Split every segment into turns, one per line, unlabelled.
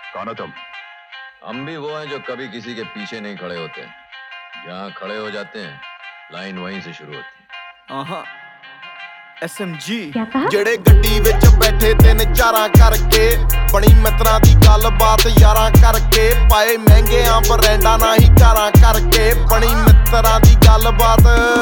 कौन हो तुम?
हम भी वो हैं जो कभी किसी के पीछे नहीं खड़े होते। जहाँ खड़े हो जाते हैं लाइन वहीं से शुरू होती है।
SMG
ਜਿਹੜੇ ਗੱਡੀ ਵਿੱਚ ਬੈਠੇ ਤਿੰਨ ਚਾਰਾਂ ਕਰਕੇ ਬਣੀ ਮਿੱਤਰਾਂ ਦੀ ਗੱਲਬਾਤ ਯਾਰਾਂ ਕਰਕੇ ਪਾਏ ਮਹਿੰਗਿਆਂ ਬਰੈਂਡਾਂ ਨਾ ਹੀ ਕਾਰਾਂ ਕਰਕੇ ਬਣੀ ਮਿੱਤਰਾਂ ਦੀ ਗੱਲਬਾਤ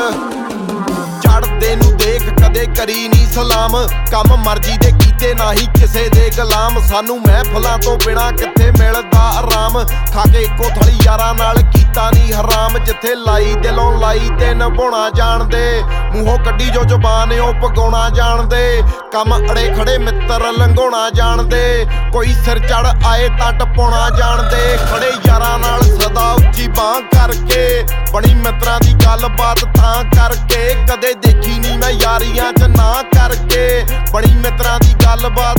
ਚੜਦੇ ਨੂੰ ਦੇਖ ਕਦੇ ਕਰੀ ਨਹੀਂ ਸਲਾਮ ਕੰਮ ਮਰਜ਼ੀ ਦੇ ਕੀਤੇ ਨਾ ਹੀ ਕਿਸੇ ਦੇ ਗੁਲਾਮ ਸਾਨੂੰ ਮਹਿਫਲਾਂ ਤੋਂ ਬਿਨਾ ਕਿੱਥੇ ਮਿਲਦਾ ਆਰਾਮ ਖਾ ਕੇ ਇੱਕੋ ਥਲੀ ਯਾਰਾਂ ਨਾਲ ਕੀਤਾ ਨਹੀਂ ਹਰਾਮ ਜਿੱਥੇ ਲਾਈ ਦਿਲੋਂ ਲਾਈ ਤੇ ਨਿਭਾਉਣਾ ਜਾਣਦੇ ਮੂੰਹੋਂ ਕੱਢੀ ਜੋ ਜ਼ੁਬਾਨ ਉਹ ਪਗਾਉਣਾ ਜਾਣਦੇ ਕੰਮ ਅੜੇ ਖੜੇ ਮਿੱਤਰ ਲੰਘਾਉਣਾ ਜਾਣਦੇ ਕੋਈ ਸਿਰ ਚੜ ਆਏ ਤਾਂ ਟਪਾਉਣਾ ਜਾਣਦੇ ਖੜੇ ਯਾਰਾਂ ਨਾਲ ਸਦਾ ਉੱਚੀ ਬਾਂਹ ਕਰਕੇ ਬਣੀ ਮਿੱਤਰਾਂ ਦੀ ਗੱਲਬਾਤ ਤਾਂ ਕਰਕੇ ਕਦੇ ਦੇਖੀ ਨਹੀਂ ਮੈਂ ਯਾਰੀਆਂ 'ਚ ਨਾ ਕਰਕੇ ਬਣੀ ਮਿੱਤਰਾਂ ਦੀ ਗੱਲਬਾਤ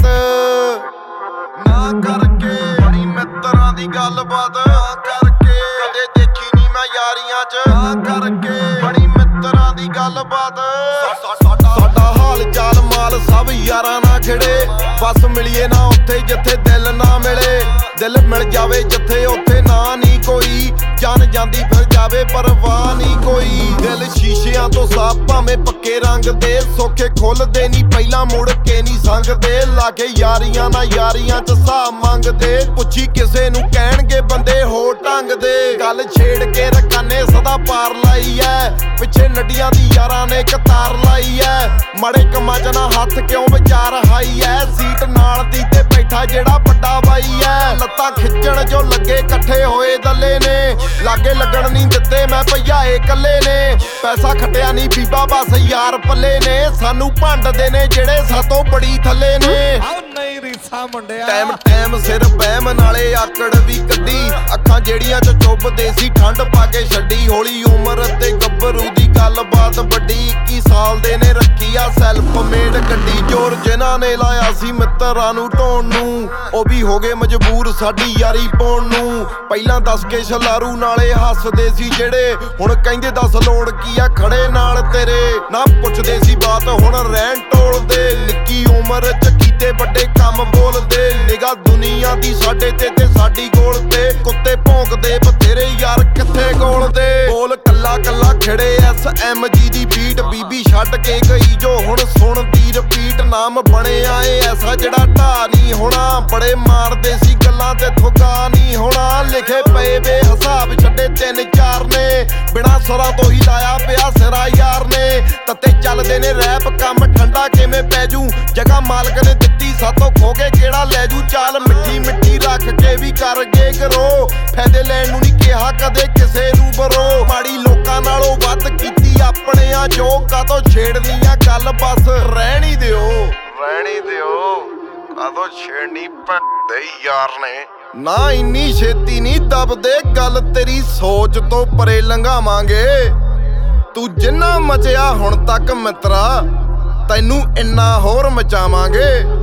ਨਾ ਕਰਕੇ ਬਣੀ ਮਿੱਤਰਾਂ ਦੀ ਗੱਲਬਾਤ ਕਰਕੇ ਕਦੇ ਦੇਖੀ ਨਹੀਂ ਮੈਂ ਯਾਰੀਆਂ 'ਚ ਨਾ ਕਰਕੇ ਬਣੀ ਮਿੱਤਰਾਂ ਦੀ ਗੱਲਬਾਤ ਸਾਡਾ ਹਾਲ ਚਾਲ ਮਾਲ ਸਭ ਯਾਰਾਂ ਨਾਲ ਖਿੜੇ ਬਸ ਮਿਲੀਏ ਨਾ ਉੱਥੇ ਜਿੱਥੇ ਦਿਲ ਨਾ ਮਿਲੇ ਦਿਲ ਮਿਲ ਜਾਵੇ ਜਿੱਥੇ ਉੱਥੇ ਨਾ ਨਹੀਂ ਕੋਈ ਜਾਨ ਜਾਂਦੀ ਫਿਰ ਜਾਵੇ ਪਰਵਾਹ ਨਹੀਂ ਕੋਈ ਦਿਲ ਸ਼ੀਸ਼ਿਆਂ ਤੋਂ ਸਾਫ਼ ਭਾਵੇਂ ਪੱਕੇ ਰੰਗ ਦੇ ਸੋਖੇ ਖੁੱਲਦੇ ਨਹੀਂ ਪਹਿਲਾਂ ਮੁੜ ਕੇ ਨਹੀਂ ਸੰਗਦੇ ਲਾਗੇ ਯਾਰੀਆਂ ਨਾ ਯਾਰੀਆਂ 'ਚ ਹਿਸਾਬ ਮੰਗਦੇ ਪੁੱਛੀ ਕਿਸੇ ਨੂੰ ਕਹਿਣਗੇ ਬੰਦੇ ਹੋ ਢੰਗ ਦੇ ਗੱਲ ਛੇੜ ਕੇ ਰਕਾਨੇ ਸਦਾ ਪਾਰ ਲਾਈ ਐ ਪਿੱਛੇ ਨੱਡੀਆਂ ਦੀ ਯਾਰਾਂ ਨੇ ਕਤਾਰ ਲਾਈ ਐ ਮਾੜੇ ਕੰਮਾਂ 'ਚ ਨਾ ਹੱਥ ਕਿਉਂ ਵਿਚਾਰ ਹਾਈ ਐ ਸੀਟ ਨਾਲ ਦੀ ਤੇ ਬੈਠਾ ਜਿਹੜਾ ਵੱਡਾ ਬਾਈ ਐ ਲੱਤਾਂ ਖਿੱਚਣ ਜੋ ਲੱਗੇ ਇਕੱਠੇ ਹੋਏ ਦੱਲੇ ਨੇ ਲਾਗੇ ਲੱਗਣ ਨਹੀਂ ਦਿੱਤੇ ਮੈਂ ਭਈਆਏ ਕੱਲੇ ਨੇ ਪੈਸਾ ਖੱਟਿਆ ਨਹੀਂ ਬੀਬਾ ਬਸ ਯਾਰ ਪੱਲੇ ਨੇ ਸਾਨੂੰ ਭੰਡਦੇ ਨੇ ਜਿਹੜੇ ਸਾਤੋਂ ਬੜੀ ਥੱਲੇ ਨੇ ਟਾਈਮ ਟਾਈਮ ਸਿਰ ਬਹਿਮ ਨਾਲੇ ਆਕੜ ਵੀ ਕੱਢੀ ਅੱਖਾਂ ਜਿਹੜੀਆਂ 'ਚ ਚੁੱਭਦੇ ਸੀ ਠੰਡ ਪਾ ਕੇ ਛੱਡੀ ਹੌਲੀ ਉਮਰ ਤੇ ਗੱਭਰੂ ਦੀ ਗੱਲਬਾਤ ਵੱਡੀ 21 ਸਾਲ ਦੇ ਨੇ ਰੱਖੀ ਆ ਸੈਲਫ ਮੇਡ ਗੱਡੀ ਜੋਰ ਜਿਨ੍ਹਾਂ ਨੇ ਲਾਇਆ ਸੀ ਮਿੱਤਰਾਂ ਨੂੰ ਢੋਣ ਨੂੰ ਉਹ ਵੀ ਹੋ ਗਏ ਮਜਬੂਰ ਸਾਡੀ ਯਾਰੀ ਪਾਉਣ ਨੂੰ ਪਹਿਲਾਂ ਦੱਸ ਕੇ ਛਲਾਰੂ ਨਾਲੇ ਹੱਸਦੇ ਸੀ ਜਿਹੜੇ ਹੁਣ ਕਹਿੰਦੇ ਦੱਸ ਲੋੜ ਕੀ ਆ ਖੜੇ ਨਾਲ ਤੇਰੇ ਨਾ ਪੁੱਛਦੇ ਸੀ ਬਾਤ ਹੁਣ ਰਹਿਣ ਟੋਲਦੇ ਨਿੱਕੀ ਉਮਰ 'ਚ ਕੀਤੇ ਵੱਡੇ ਕੰਮ ਬੋਲਦੇ ਨਿਗਾਹ ਦੁਨੀਆ ਦੀ ਸਾਡੇ ਤੇ ਸਾਡੀ ਗੋਲ ਤੇ ਕੁੱਤੇ ਭੌਂਕਦੇ ਬਥੇਰੇ ਯਾਰ ਕਿੱਥੇ ਗੋਲਦੇ ਬੋਲ ਕੱਲਾ ਕੱਲਾ ਖੜੇ SMG ਦੀ ਬੀਟ ਬੀਬੀ ਛੱਡ ਕੇ ਗਈ ਜੋ ਹੁਣ ਸੁਣਦੀ ਰਿਪੀਟ ਨਾਮ ਬਣਿਆ ਏ ਐਸਾ ਜਿਹੜਾ ਢਾ ਨਹੀਂ ਹੋਣਾ ਬੜੇ ਮਾਰਦੇ ਸੀ ਗੱਲਾਂ ਤੇ ਥੁੱਕਾ ਨਹੀਂ ਹੋਣਾ ਲਿਖੇ ਪਏ ਵੇ ਹਿਸਾਬ ਛੱਡੇ ਤਿੰਨ ਚਾਰ ਨੇ ਬਿਨਾਂ ਸੁਰਾਂ ਤੋਂ ਹੀ ਲਾਇਆ ਪਿਆ ਸਿਰਾ ਯਾਰ ਨੇ ਤੱਤੇ ਚੱਲਦੇ ਨੇ ਰੈਪ ਕੰਮ ਠੰਡਾ ਕਿਵੇਂ ਪੈ ਜੂ ਜਗ੍ਹਾ ਮਾਲਕ ਨੇ ਦਿੱਤੀ ਸਾਤੋਂ ਖੋ ਕੇ ਕਿਹੜਾ ਲੈ ਜੂ ਚਾਲ ਮਿੱਠੀ ਮਿੱਠੀ ਰੱਖ ਕੇ ਵੀ ਕਰ ਗਏ ਕਰੋ ਫਾਇਦੇ ਲੈਣ ਨੂੰ ਨਹੀਂ ਕਿਹਾ ਕਦੇ ਕਿਸੇ ਨੂੰ ਬਰੋ ਮਾੜੀ ਲੋਕਾਂ ਨਾਲੋਂ ਵੱਧ ਕੀਤੀ ਆਪਣਿਆਂ ਜੋ ਕਾਤੋਂ ਛੇੜਨੀ ਆ ਗੱਲ ਬਸ ਰਹਿਣੀ ਦਿਓ ਕਾਤੋਂ ਛੇੜਨੀ ਦੇ ਯਾਰ ਨੇ ਨਾ ਇੰਨੀ ਛੇਤੀ ਨਹੀਂ ਦਬਦੇ ਗੱਲ ਤੇਰੀ ਸੋਚ ਤੋਂ ਪਰੇ ਲੰਘਾਵਾਂਗੇ ਤੂੰ ਜਿੰਨਾ ਮਚਿਆ ਹੁਣ ਤੱਕ ਮਿੱਤਰਾ ਤੈਨੂੰ ਇੰਨਾ ਹੋਰ ਮਚਾਵਾਂਗੇ।